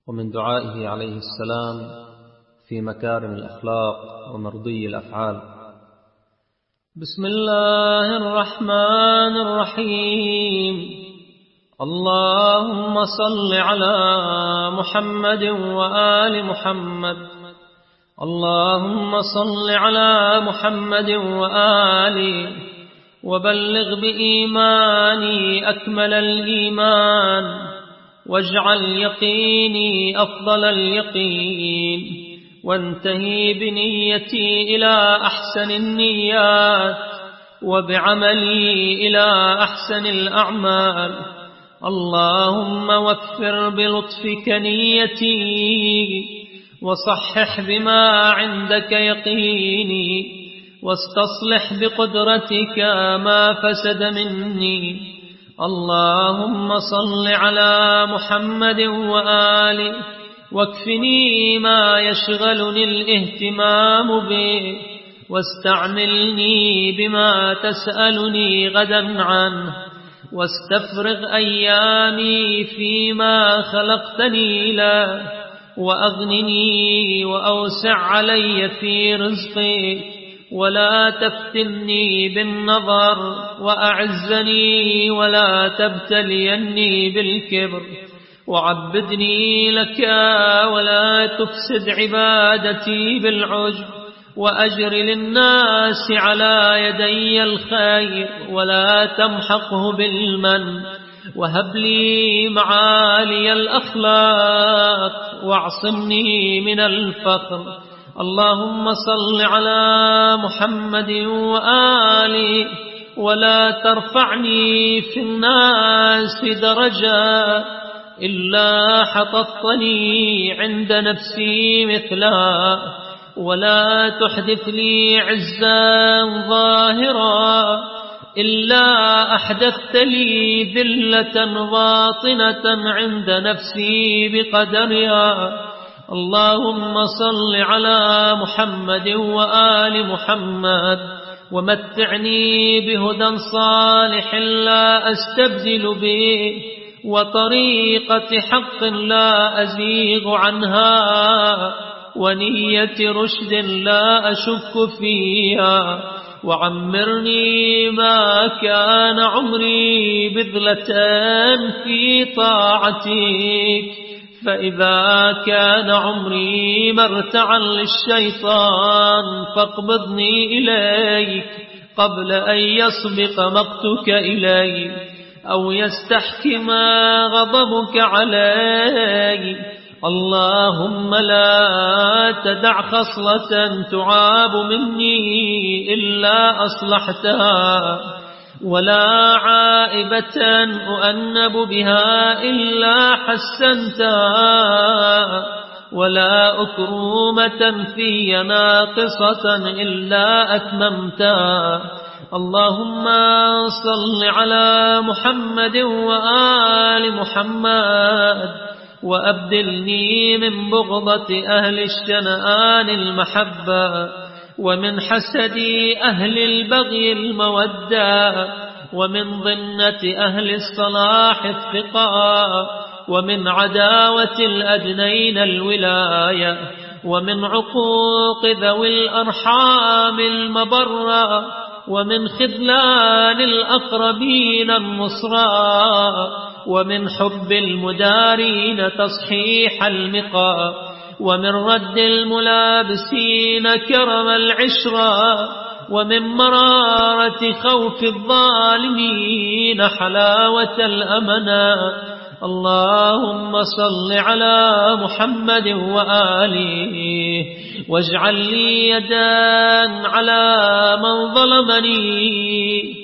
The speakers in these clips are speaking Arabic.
ومن دعائه عليه السلام في مكارم الأخلاق ومرضي الأفعال. بسم الله الرحمن الرحيم. اللهم صل على محمد وآل محمد. اللهم صل على محمد وآله وبلغ بإيماني أكمل الإيمان، واجعل يقيني أفضل اليقين، وانتهي بنيتي إلى أحسن النيات، وبعملي إلى أحسن الأعمال. اللهم وفر بلطفك نيتي، وصحح بما عندك يقيني، واستصلح بقدرتك ما فسد مني. اللهم صل على محمد وآله، واكفني ما يشغلني الاهتمام به، واستعملني بما تسألني غدا عنه، واستفرغ أيامي فيما خلقتني له، وأغنني وأوسع علي في رزقي، ولا تفتني بالنظر، وأعزني ولا تبتليني بالكبر، وعبدني لك ولا تفسد عبادتي بالعجب، وأجر للناس على يدي الخير ولا تمحقه بالمن، وهب لي معالي الأخلاق، واعصمني من الفقر. اللهم صل على محمد وآله، ولا ترفعني في الناس درجة إلا حططني عند نفسي مثلا، ولا تحدث لي عزا ظاهرا إلا أحدثت لي ذلة باطنة عند نفسي بقدرها. اللهم صل على محمد وآل محمد، ومتعني بهدى صالح لا أستبدل به، وطريقة حق لا أزيغ عنها، ونية رشد لا أشك فيها. وعمرني ما كان عمري بذلة في طاعتك، فإذا كان عمري مرتعا للشيطان فاقبضني إليك قبل أن يسبق مقتك إلي، أو يستحكم غضبك علي. اللهم لا تدع خصلة تعاب مني إلا أصلحتها، ولا عائبة أؤنب بها إلا حسنتها، ولا أكرومة في ناقصة إلا أتممتها. اللهم صل على محمد وآل محمد، وأبدلني من بغضة أهل الشنآن المحبة، ومن حسد أهل البغي المودة، ومن ضنة أهل الصلاح الثقة، ومن عداوة الأدنين الولاية، ومن عقوق ذوي الأرحام المبرة، ومن خذلان الأقربين النصرى، ومن حب المدارين تصحيح المقى، ومن رد الملابسين كرم العشرة، ومن مرارة خوف الظالمين حلاوة الأمنا. اللهم صل على محمد وآله، واجعل لي يدا على من ظلمني،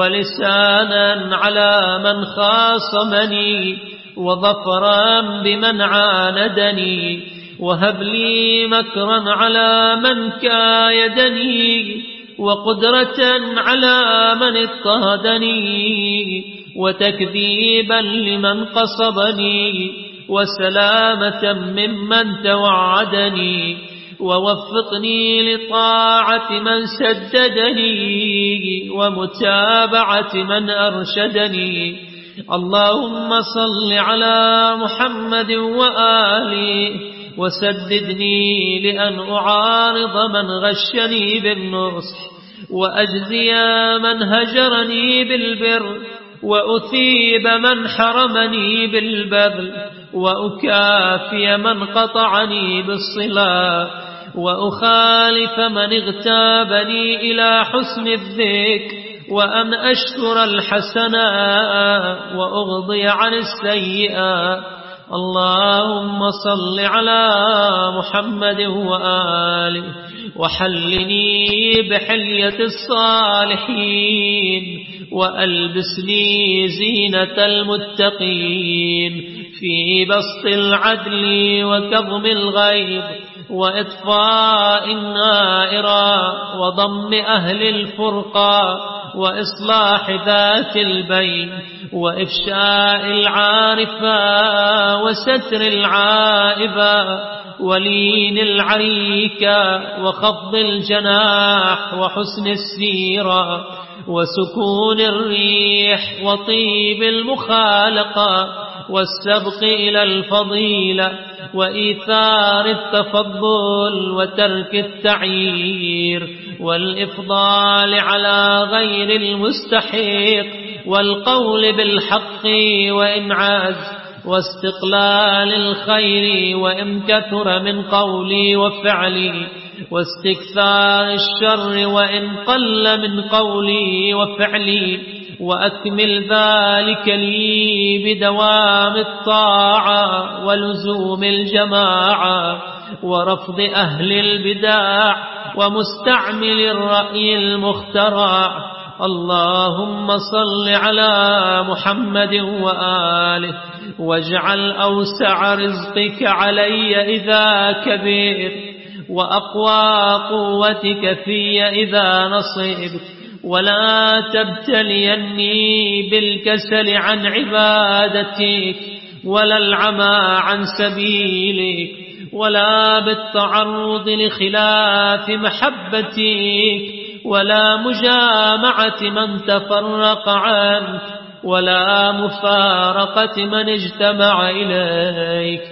ولسانا على من خاصمني، وظفرا بمن عاندني، وهب لي مكرا على من كايدني، وقدرة على من اضطهدني، وتكذيبا لمن قصبني، وسلامة ممن توعدني، ووفقني لطاعة من سددني، ومتابعة من أرشدني. اللهم صل على محمد وآله وسددني لأن أعارض من غشني بالنصح وأجزي من هجرني بالبر وأثيب من حرمني بالبذل وأكافي من قطعني بالصلاة وأخالف من اغتابني إلى حسن الذكر وأن أشكر الحسناء وأغضي عن السيئات. اللهم صل على محمد وآله وحلني بحلية الصالحين وألبسني زينة المتقين في بسط العدل وكظم الغيظ وإطفاء النائرة وضم أهل الفرقة وإصلاح ذات البين وإفشاء العارفة وستر العائبة ولين العريكة وخفض الجناح وحسن السيرة وسكون الريح وطيب المخالقة والسبق إلى الفضيلة وإيثار التفضل وترك التعيير والإفضال على غير المستحق والقول بالحق وإن عاز واستقلال الخير وإن كثر من قولي وفعلي واستكثار الشر وإن قل من قولي وفعلي وأكمل ذلك لي بدوام الطاعة ولزوم الجماعة ورفض أهل البدع ومستعمل الرأي المخترع. اللهم صل على محمد وآله واجعل أوسع رزقك علي إذا كبرت وأقوى قوتك في إذا نصبت ولا تبتليني بالكسل عن عبادتك ولا العمى عن سبيلك ولا بالتعرض لخلاف محبتك ولا مجامعة من تفرق عنك ولا مفارقة من اجتمع إليك.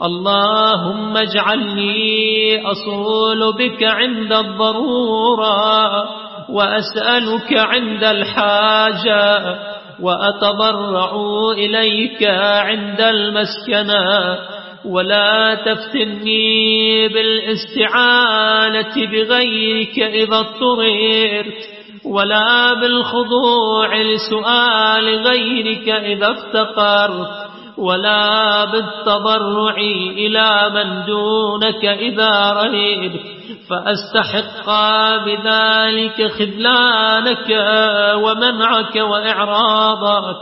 اللهم اجعلني أصول بك عند الضرورة وأسألك عند الحاجة وأتضرع إليك عند المسكنة ولا تفتني بالاستعانة بغيرك إذا اضطررت ولا بالخضوع لسؤال غيرك إذا افتقرت ولا بالتضرع إلى من دونك إذا رهبت فأستحق بذلك خذلانك ومنعك وإعراضك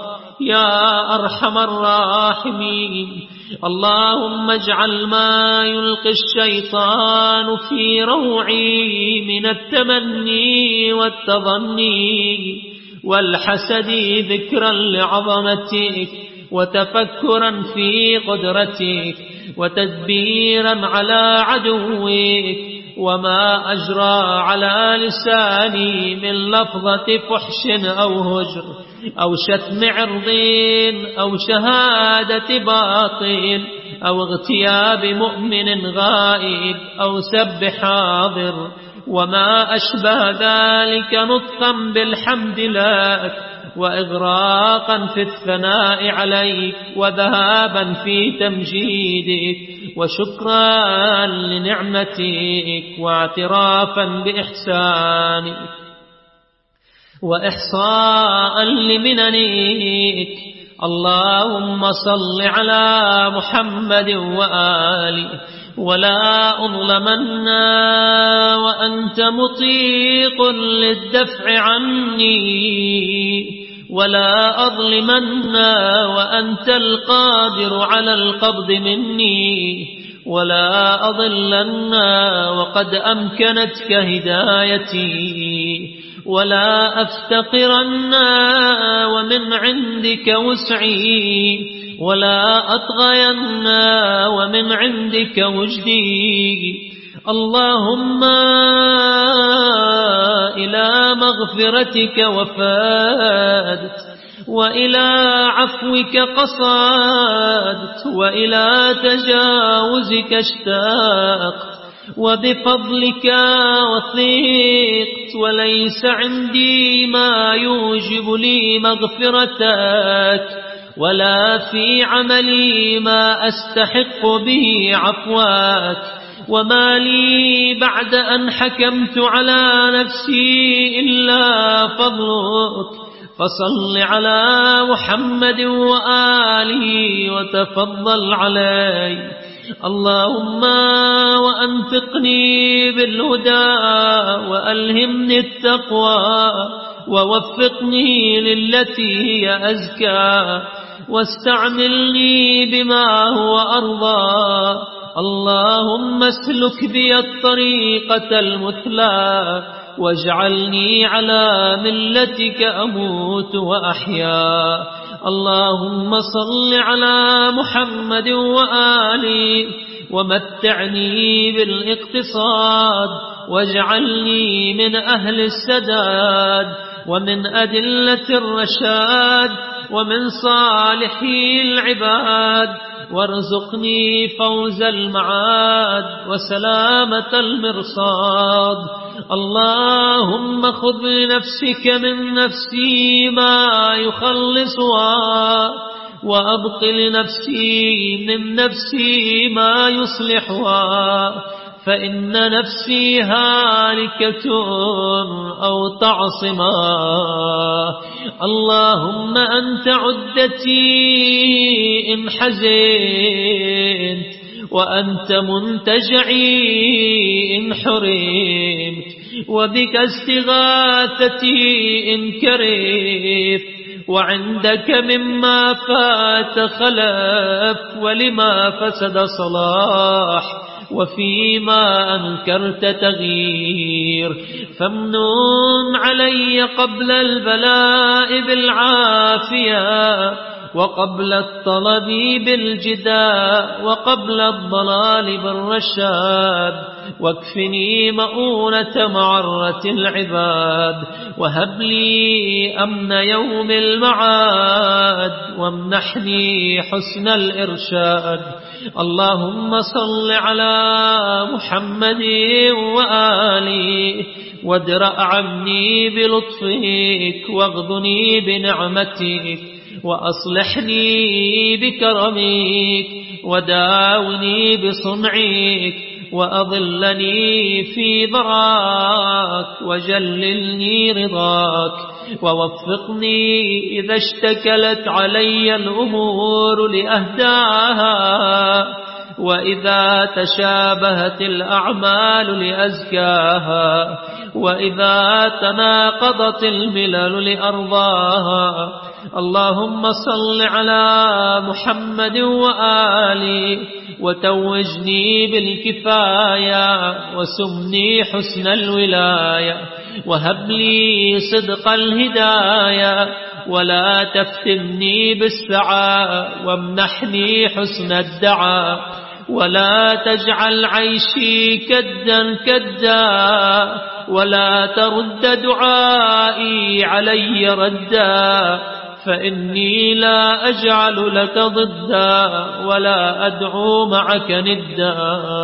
يا أرحم الراحمين. اللهم اجعل ما يلقي الشيطان في روعي من التمني والتظني والحسد ذكرا لعظمتك وتفكرا في قدرتك وتدبيرا على عدوك وما أجرى على لساني من لفظة فحش أو هجر أو شتم عرض أو شهادة باطل أو اغتياب مؤمن غائب أو سب حاضر وما أشبه ذلك نطقا بالحمد لك وإغراقا في الثناء عليك وذهابا في تمجيدك وشكرا لنعمتك واعترافا بإحسانك وإحصاء لمننك. اللهم صل على محمد وآله ولا أظلمن وأنت مطيق للدفع عني ولا أظلمن وأنت القادر على القبض مني ولا أضلن وقد أمكنتك هدايتي ولا أفتقرن ومن عندك وسعي ولا أطغين ومن عندك وجدي. اللهم إلى مغفرتك وفادت وإلى عفوك قصدت وإلى تجاوزك اشتاقت وبفضلك وثقت وليس عندي ما يوجب لي مغفرتك ولا في عملي ما أستحق به عفواك وما لي بعد أن حكمت على نفسي إلا فضلك فصل على محمد وآله وتفضل عليه اللهم وأنفقني بالهدى وألهمني التقوى ووفقني للتي هي أزكى واستعملني بما هو أرضى اللهم اسلك بي الطريقة المثلى واجعلني على ملتك أموت وأحيا اللهم صل على محمد وآله ومتعني بالاقتصاد واجعلني من أهل السداد ومن أدلة الرشاد ومن صالحي العباد وارزقني فوز المعاد وسلامة المرصاد اللهم خذ لنفسك من نفسي ما يخلصها وأبق لنفسي من نفسي ما يصلحها فإن نفسي هالكة أو تعصما اللهم أنت عدتي إن حزنت وأنت منتجعي إن حرمت وبك استغاثتي إن كرهت وعندك مما فات خلف ولما فسد صلاح وفيما أنكرت تغيير فامنن علي قبل البلاء بالعافية وقبل الطلب بالجداء وقبل الضلال بالرشاد واكفني مؤونة معرة العباد وهب لي أمن يوم المعاد وامنحني حسن الإرشاد اللهم صل على محمد وآله وادرأ عني بلطفك واغضني بنعمتك وأصلحني بكرمك وداوني بصنعك وأظلني في ضراك وجللني رضاك ووفقني إذا اشتكلت علي الأمور لأهداها وإذا تشابهت الأعمال لأزكاها وإذا تناقضت الملل لأرضاها اللهم صل على محمد وآله وتوجني بالكفاية وسمني حسن الولاية وهب لي صدق الهداية ولا تفتني بالسعى وامنحني حسن الدعاء ولا تجعل عيشي كدا كدا ولا ترد دعائي علي ردا فإني لا أجعل لك ضدا ولا أدعو معك ندا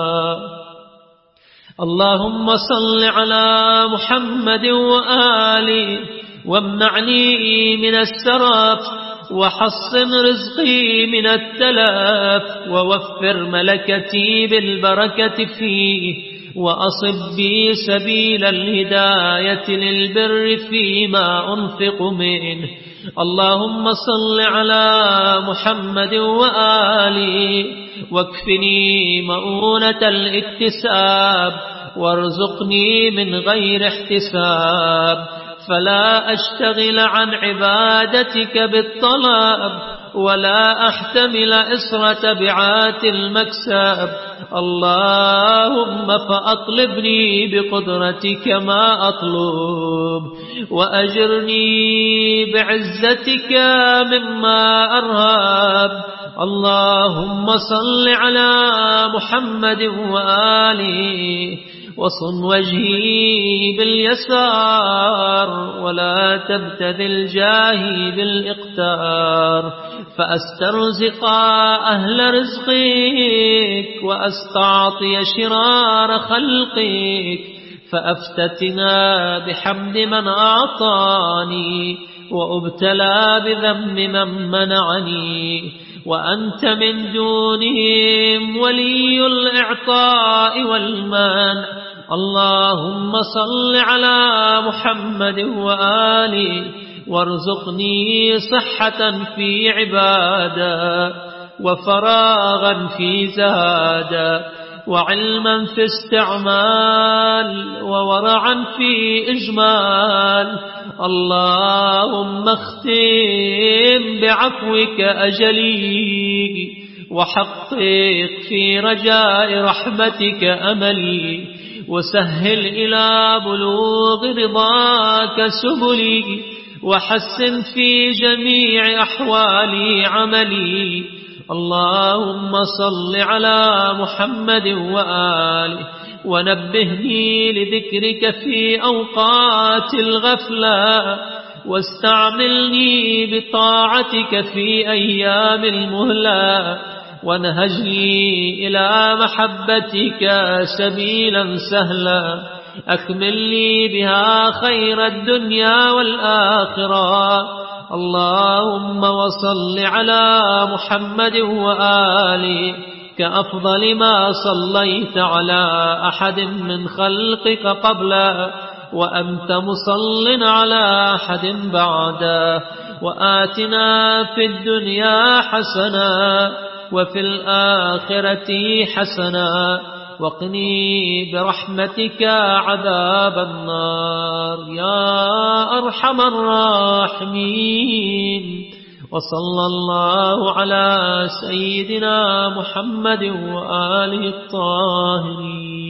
اللهم صل على محمد وآله وامنعني من السرف وحصن رزقي من التلف ووفر ملكتي بالبركة فيه وأصب بي سبيل الهداية للبر فيما أنفق منه اللهم صل على محمد وآله واكفني مؤونة الاكتساب وارزقني من غير احتساب فلا أشتغل عن عبادتك بالطلب ولا أحتمل إصر تبعات المكسب اللهم فأطلبني بقدرتك ما أطلب وأجرني بعزتك مما أرهب اللهم صل على محمد وآله وصن وجهي باليسار ولا تبتذل جاهي بالإقتار فأسترزق أهل رزقك وأستعطي شرار خلقك فأفتتنا بحمد من أعطاني وأبتلى بذنب من منعني وأنت من دونهم ولي الإعطاء والمنع اللهم صل على محمد وآله وارزقني صحة في عبادة وفراغا في زادة وعلما في استعمال وورعا في إجمال اللهم اختم بعفوك أجلي وحقق في رجاء رحمتك أملي وسهل إلى بلوغ رضاك سبلي وحسن في جميع أحوالي عملي اللهم صل على محمد وآله ونبهني لذكرك في أوقات الغفلة واستعملني بطاعتك في أيام المهلة وانهجني إلى محبتك سبيلا سهلا أكمل لي بها خير الدنيا والآخرة اللهم وصل على محمد وآله كأفضل ما صليت على أحد من خلقك قبله وأنت مصل على أحد بعده وآتنا في الدنيا حسنة وفي الآخرة حسنة وقني برحمتك عذاب النار يا أرحم الراحمين وصلى الله على سيدنا محمد وآله الطاهرين.